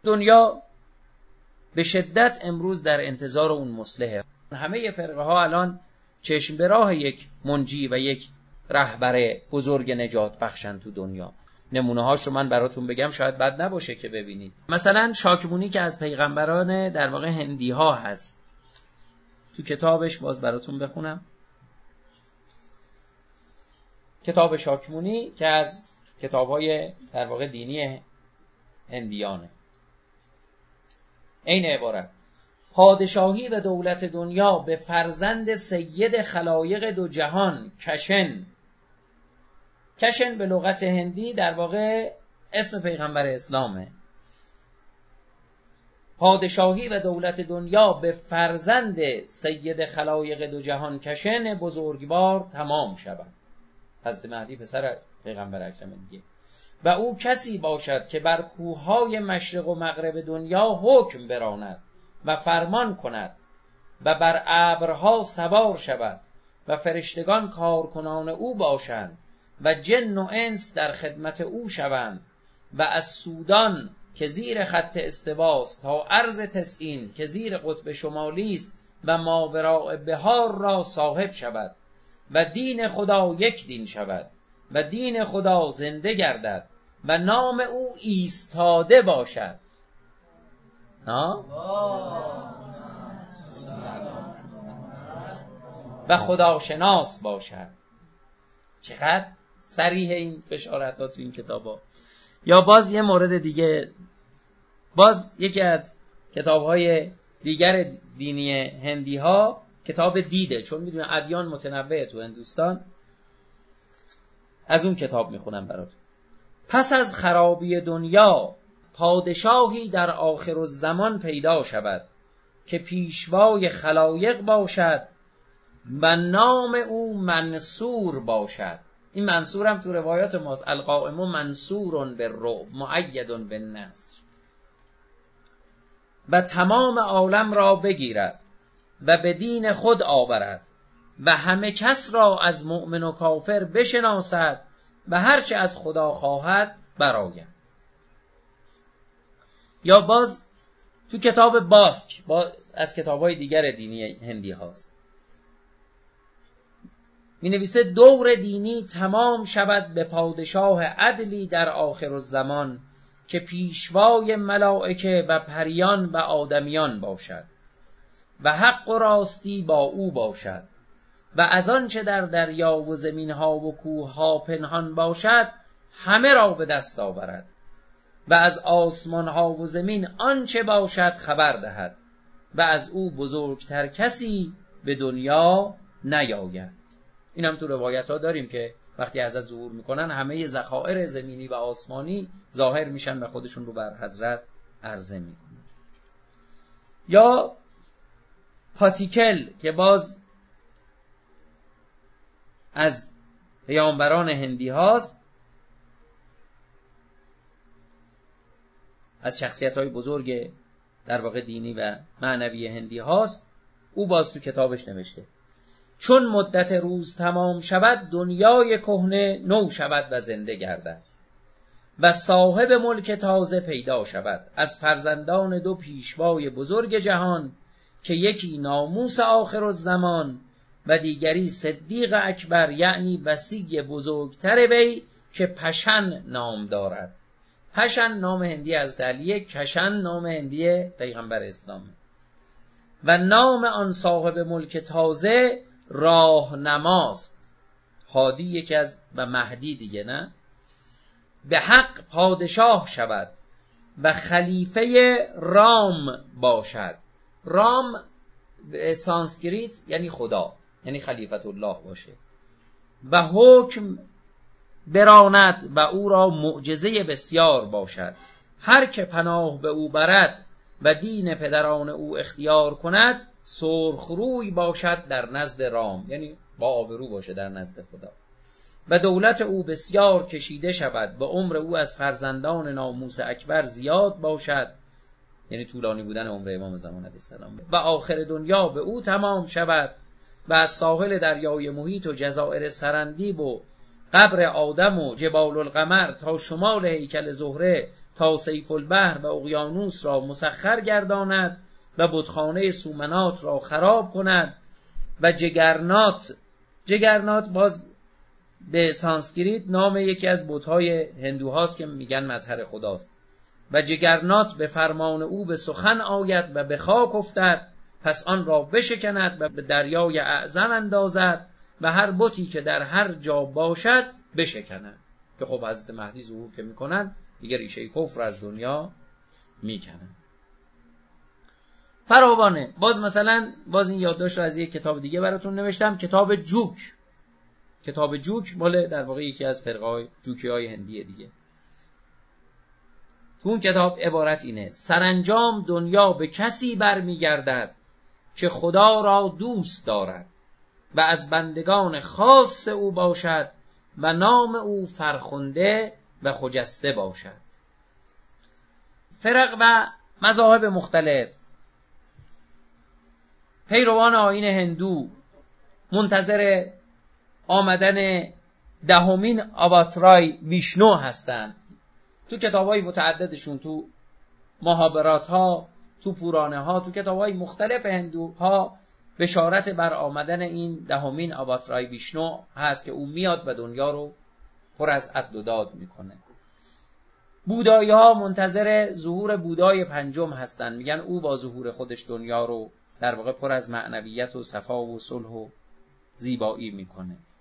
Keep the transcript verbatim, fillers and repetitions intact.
دنیا به شدت امروز در انتظار اون مصلحه. همه فرقه ها الان چشم به راه یک منجی و یک رهبر بزرگ نجات بخشن تو دنیا. نمونه هاش رو من براتون بگم، شاید بد نباشه که ببینید. مثلا شاکمونی که از پیغمبران در واقع هندی ها هست، تو کتابش باز براتون بخونم، کتاب شاکمونی که از کتاب‌های در واقع دینی هندیانه. این عبارت: پادشاهی و دولت دنیا به فرزند سید خلایق دو جهان کشن. کشن به لغت هندی در واقع اسم پیغمبر اسلامه. پادشاهی و دولت دنیا به فرزند سید خلایق دو جهان کشن بزرگوار تمام شود. حضرت مهدی پسر پیغمبر اکرم دیگه. و او کسی باشد که بر کوههای مشرق و مغرب دنیا حکم براند و فرمان کند و بر ابرها سوار شود و فرشتگان کارکنان او باشند و جن و انس در خدمت او شوند و از سودان که زیر خط استواست تا عرض تسعین که زیر قطب شمالی است و ماوراء بهار را صاحب شود و دین خدا یک دین شود و دین خدا زنده گردد و نام او ایستاده باشد. ها؟ و خداشناس باشد. چقدر صریح این بشارتات تو این کتابا. یا باز یه مورد دیگه، باز یکی از کتاب‌های دیگر دینی هندی ها کتاب دیده، چون میدونن ادیان متنوعه تو هندوستان. از اون کتاب میخونم براتون. پس از خرابی دنیا پادشاهی در آخر الزمان پیدا شود که پیشوای خلایق باشد و نام او منصور باشد. این منصور هم تو روایات ماست: القائم منصور بالرعب مؤید بالنصر. و تمام عالم را بگیرد و به دین خود آورد و همه کس را از مؤمن و کافر بشناسد و هرچه از خدا خواهد براید. یا باز تو کتاب باسک، باز از کتاب‌های دیگر دینی هندی هاست، می نویسه دور دینی تمام شود به پادشاه عدلی در آخر الزمان که پیشوای ملائکه و پریان و آدمیان باشد و حق و راستی با او باشد و از آن چه در دریا و زمین ها و کوه ها پنهان باشد همه را به دست آورد و از آسمان ها و زمین آنچه باشد خبر دهد و از او بزرگتر کسی به دنیا نیاید. این هم تو روایت ها داریم که وقتی حضرت ظهور میکنن همه ذخایر زمینی و آسمانی ظاهر میشن و خودشون رو بر حضرت عرضه میکنن. یا پاتیکل که باز از پیامبران هندی هاست، از شخصیت های بزرگ در واقع دینی و معنوی هندی هاست. او باز تو کتابش نوشته چون مدت روز تمام شود دنیای کهنه نو شود و زنده گردد و صاحب ملک تازه پیدا شود از فرزندان دو پیشوای بزرگ جهان که یکی ناموس آخر الزمان و دیگری صدیق اکبر، یعنی وصی بزرگتر وی که پشن نام دارد. پشن نام هندی از علیه، کشن نام هندی پیغمبر اسلام. و نام آن صاحب ملک تازه راهنماست. هادی یکی از و مهدی دیگه، نه؟ به حق پادشاه شود و خلیفه رام باشد. رام به سانسکریت یعنی خدا، یعنی خلیفت الله باشه. و حکم براند و او را معجزه بسیار باشد. هر که پناه به او برد و دین پدران او اختیار کند سرخروی باشد در نزد رام، یعنی با آبرو باشه در نزد خدا. و دولت او بسیار کشیده شود و عمر او از فرزندان ناموس اکبر زیاد باشد، یعنی طولانی بودن عمر امام زمان علیه السلام. و آخر دنیا به او تمام شود و از ساحل دریای محیط و جزایر سرندیب و قبر آدم و جبال القمر تا شمال هیکل زهره تا سیف البحر و اقیانوس را مسخر گرداند و بتخانه سومنات را خراب کند و جگرنات، جگرنات باز به سانسکریت نام یکی از بت‌های هندوهاست که میگن مظهر خداست، و جگرنات به فرمان او به سخن آید و به خاک افتد، پس آن را بشکند و به دریای اعظم اندازد و هر بتی که در هر جا باشد بشکند. که خب حضرت مهدی ظهور که میکنن دیگه ریشه کفر از دنیا میکنن. فراوانه. باز مثلا باز این یادداشت رو از یک کتاب دیگه براتون نوشتم، کتاب جوک. کتاب جوک مال در واقع یکی از فرقه‌های جوکی‌های هندی دیگه. تو اون کتاب عبارت اینه: سرانجام دنیا به کسی برمیگردد که خدا را دوست دارد و از بندگان خاص او باشد و نام او فرخنده و خجسته باشد. فرق و مذاهب مختلف، پیروان آیین هندو منتظر آمدن دهمین آواترای ویشنو هستند. تو کتاب‌های متعددشون، تو مهابرات ها، تو پورانه ها، تو کتاب‌های مختلف هندوها بشارت بر آمدن این دهمین آواترای ویشنو هست که او میاد و دنیا رو پر از عدل و داد میکنه. بودایی ها منتظر ظهور بودای پنجم هستن، میگن او با ظهور خودش دنیا رو در واقع پر از معنویت و صفا و صلح و زیبایی میکنه.